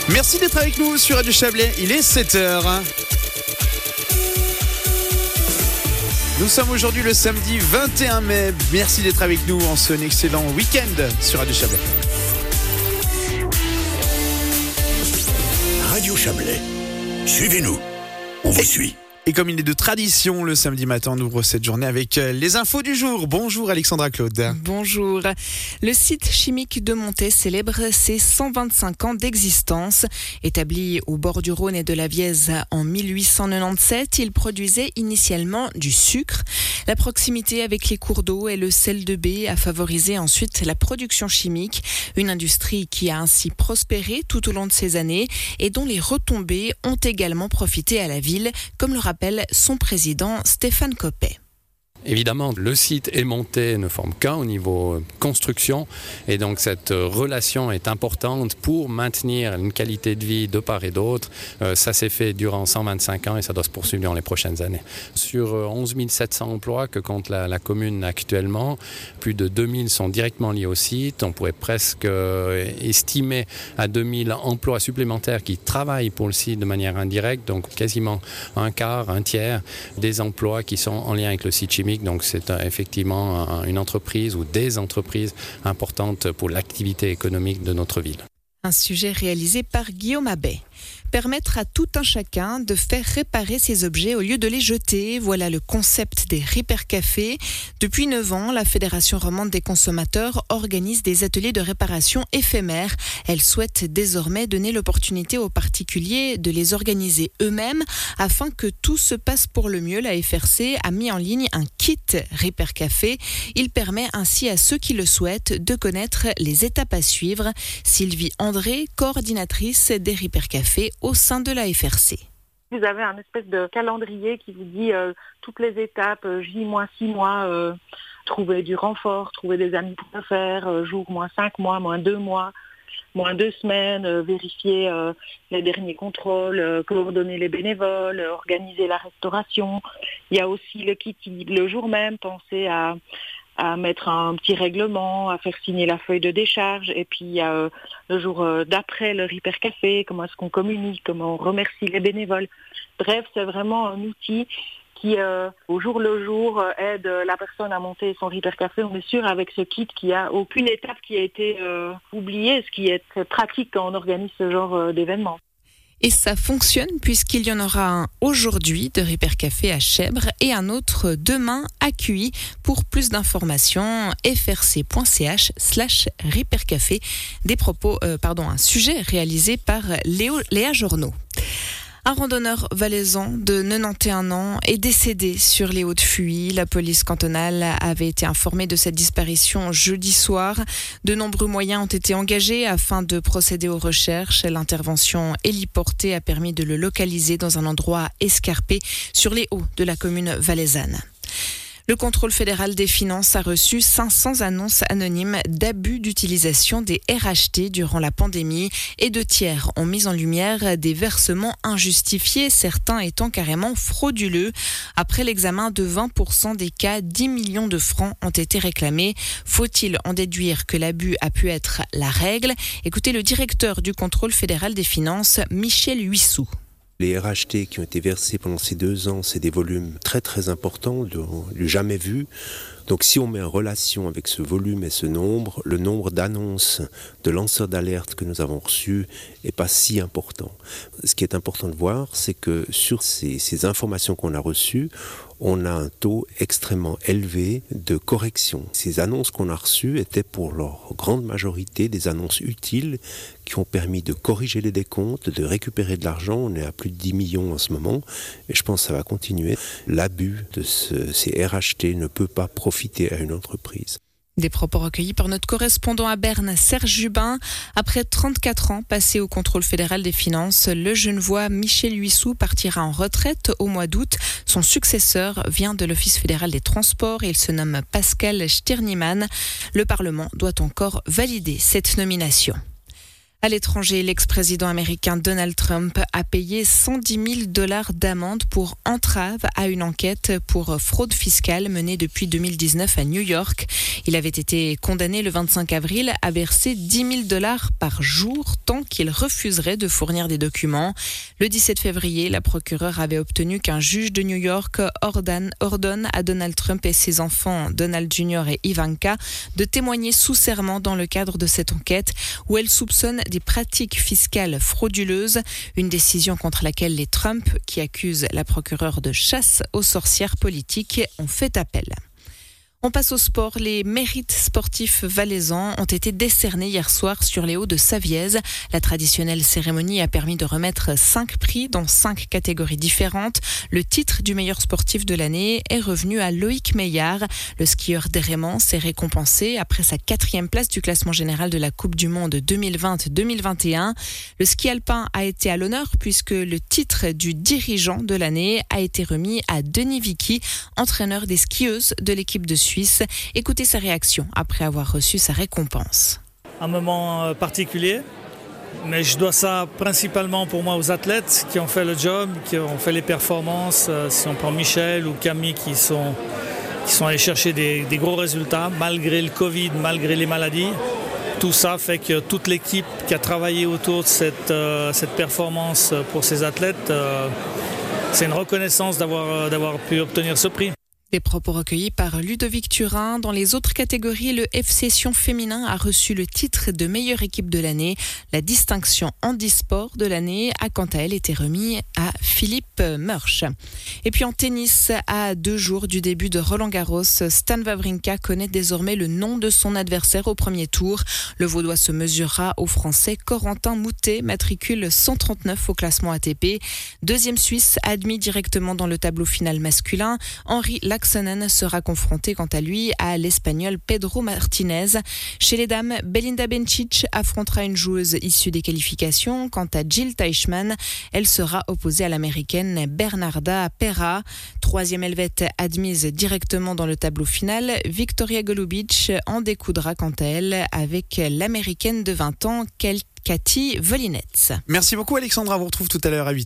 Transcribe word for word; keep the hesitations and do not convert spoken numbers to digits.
Merci d'être avec nous sur Radio Chablais, il est sept heures. Nous sommes aujourd'hui le samedi vingt et un mai. Merci d'être avec nous en ce excellent week-end sur Radio Chablais. Radio Chablais, suivez-nous, on vous et, suit. Et comme il est de tradition, le samedi matin, on ouvre cette journée avec les infos du jour. Bonjour Alexandra Claude. Bonjour. Le site chimique de Montet célèbre ses cent vingt-cinq ans d'existence. Établi au bord du Rhône et de la Vièze en mille huit cent quatre-vingt-dix-sept, il produisait initialement du sucre. La proximité avec les cours d'eau et le sel de baie a favorisé ensuite la production chimique, une industrie qui a ainsi prospéré tout au long de ces années et dont les retombées ont également profité à la ville, comme le rappelle son président Stéphane Coppet. Évidemment, le site et Montet ne forment qu'un au niveau construction et donc cette relation est importante pour maintenir une qualité de vie de part et d'autre. Euh, ça s'est fait durant cent vingt-cinq ans et ça doit se poursuivre dans les prochaines années. Sur onze mille sept cents emplois que compte la, la commune actuellement, plus de deux mille sont directement liés au site. On pourrait presque euh, estimer à deux mille emplois supplémentaires qui travaillent pour le site de manière indirecte, donc quasiment un quart, un tiers des emplois qui sont en lien avec le site chimique. Donc c'est effectivement une entreprise ou des entreprises importantes pour l'activité économique de notre ville. Un sujet réalisé par Guillaume Abbé. Permettre à tout un chacun de faire réparer ses objets au lieu de les jeter. Voilà le concept des Repair Cafés. Depuis neuf ans, la Fédération romande des consommateurs organise des ateliers de réparation éphémères. Elle souhaite désormais donner l'opportunité aux particuliers de les organiser eux-mêmes afin que tout se passe pour le mieux. La F R C a mis en ligne un kit Repair Café. Il permet ainsi à ceux qui le souhaitent de connaître les étapes à suivre. Sylvie André, coordinatrice des Repair Cafés au sein de la F R C. Vous avez un espèce de calendrier qui vous dit euh, toutes les étapes, euh, J moins six mois, euh, trouver du renfort, trouver des amis pour le faire, euh, jour moins cinq mois, moins deux mois, moins deux semaines, euh, vérifier euh, les derniers contrôles, euh, coordonner les bénévoles, euh, organiser la restauration. Il y a aussi le kit qui dit le jour même, penser à à mettre un petit règlement, à faire signer la feuille de décharge, et puis il y a euh, le jour euh, d'après le Repair Café, comment est-ce qu'on communique, comment on remercie les bénévoles. Bref, c'est vraiment un outil qui, euh, au jour le jour, euh, aide la personne à monter son Repair Café. On est sûr avec ce kit qu'il n'y a aucune étape qui a été euh, oubliée, ce qui est très pratique quand on organise ce genre euh, d'événement. Et ça fonctionne puisqu'il y en aura un aujourd'hui de Repair Café à Chèvres et un autre demain à Cuy. Pour plus d'informations, frc.ch slash Repair Café. Des propos, euh, pardon, un sujet réalisé par Léo, Léa Journeau. Un randonneur valaisan de quatre-vingt-onze ans est décédé sur les Hauts-de-Fuy. La police cantonale avait été informée de cette disparition jeudi soir. De nombreux moyens ont été engagés afin de procéder aux recherches. L'intervention héliportée a permis de le localiser dans un endroit escarpé sur les hauts de la commune valaisanne. Le contrôle fédéral des finances a reçu cinq cents annonces anonymes d'abus d'utilisation des R H T durant la pandémie et deux tiers ont mis en lumière des versements injustifiés, certains étant carrément frauduleux. Après l'examen de vingt pour cent des cas, dix millions de francs ont été réclamés. Faut-il en déduire que l'abus a pu être la règle ? Écoutez le directeur du contrôle fédéral des finances, Michel Huissou. Les R H T qui ont été versés pendant ces deux ans, c'est des volumes très très importants, du jamais vu. Donc si on met en relation avec ce volume et ce nombre, le nombre d'annonces de lanceurs d'alerte que nous avons reçus n'est pas si important. Ce qui est important de voir, c'est que sur ces, ces informations qu'on a reçues, on a un taux extrêmement élevé de correction. Ces annonces qu'on a reçues étaient pour leur grande majorité des annonces utiles qui ont permis de corriger les décomptes, de récupérer de l'argent. On est à plus de dix millions en ce moment et je pense que ça va continuer. L'abus de ce, ces R H T ne peut pas profiter à une entreprise. Des propos recueillis par notre correspondant à Berne, Serge Jubin. Après trente-quatre ans passés au contrôle fédéral des finances, le Genevois Michel Huissou partira en retraite au mois d'août. Son successeur vient de l'Office fédéral des transports et il se nomme Pascal Stirniman. Le Parlement doit encore valider cette nomination. À l'étranger, l'ex-président américain Donald Trump a payé cent dix mille dollars d'amende pour entrave à une enquête pour fraude fiscale menée depuis deux mille dix-neuf à New York. Il avait été condamné le vingt-cinq avril à verser dix mille dollars par jour tant qu'il refuserait de fournir des documents. Le dix-sept février, la procureure avait obtenu qu'un juge de New York ordonne, ordonne à Donald Trump et ses enfants, Donald junior et Ivanka, de témoigner sous serment dans le cadre de cette enquête où elle soupçonne des pratiques fiscales frauduleuses, une décision contre laquelle les Trump, qui accusent la procureure de chasse aux sorcières politiques, ont fait appel. On passe au sport. Les mérites sportifs valaisans ont été décernés hier soir sur les hauts de Savièse. La traditionnelle cérémonie a permis de remettre cinq prix dans cinq catégories différentes. Le titre du meilleur sportif de l'année est revenu à Loïc Meillard. Le skieur d'Hérémence s'est récompensé après sa quatrième place du classement général de la Coupe du Monde deux mille vingt deux mille vingt et un. Le ski alpin a été à l'honneur puisque le titre du dirigeant de l'année a été remis à Denis Vicky, entraîneur des skieuses de l'équipe de Suisse. Écoutez sa réaction après avoir reçu sa récompense. Un moment particulier, mais je dois ça principalement pour moi aux athlètes qui ont fait le job, qui ont fait les performances. Si on prend Michel ou Camille qui sont, qui sont allés chercher des, des gros résultats malgré le Covid, malgré les maladies. Tout ça fait que toute l'équipe qui a travaillé autour de cette, euh, cette performance pour ces athlètes, euh, c'est une reconnaissance d'avoir, d'avoir pu obtenir ce prix. Des propos recueillis par Ludovic Turin. Dans les autres catégories, le F C Sion féminin a reçu le titre de meilleure équipe de l'année. La distinction handisport de l'année a quant à elle été remise à Philippe Murch. Et puis en tennis, à deux jours du début de Roland-Garros, Stan Wawrinka connaît désormais le nom de son adversaire au premier tour. Le Vaudois se mesurera au Français Corentin Moutet, matricule cent trente-neuf au classement A T P. Deuxième Suisse admis directement dans le tableau final masculin, Henri Laaksonen sera confronté quant à lui à l'Espagnol Pedro Martinez. Chez les dames, Belinda Bencic affrontera une joueuse issue des qualifications. Quant à Jill Teichmann, elle sera opposée à l'américaine Bernarda Pera. Troisième Helvète admise directement dans le tableau final, Victoria Golubic en découdra quant à elle avec l'américaine de vingt ans, Katie Volinets. Merci beaucoup Alexandra, on vous retrouve tout à l'heure à huit heures.